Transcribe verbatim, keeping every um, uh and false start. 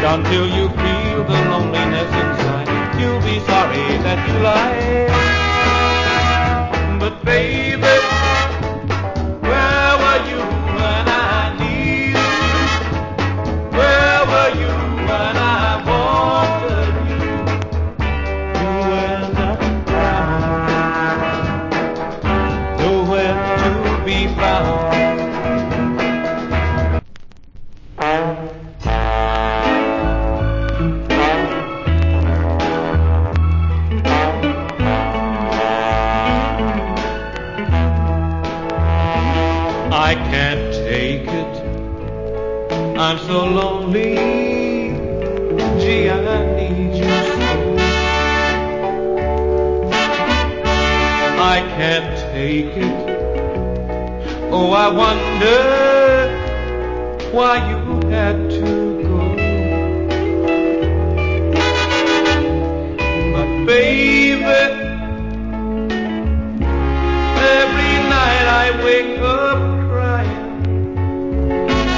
until you feel the loneliness inside. You'll be sorry that you lied. But baby, where were you when I needed you? Where were you when I wanted you? You were not around, nowhere to be found. I can't take it, I'm so lonely. Gee, I need you so. I can't take it. Oh, I wonder why you had to go.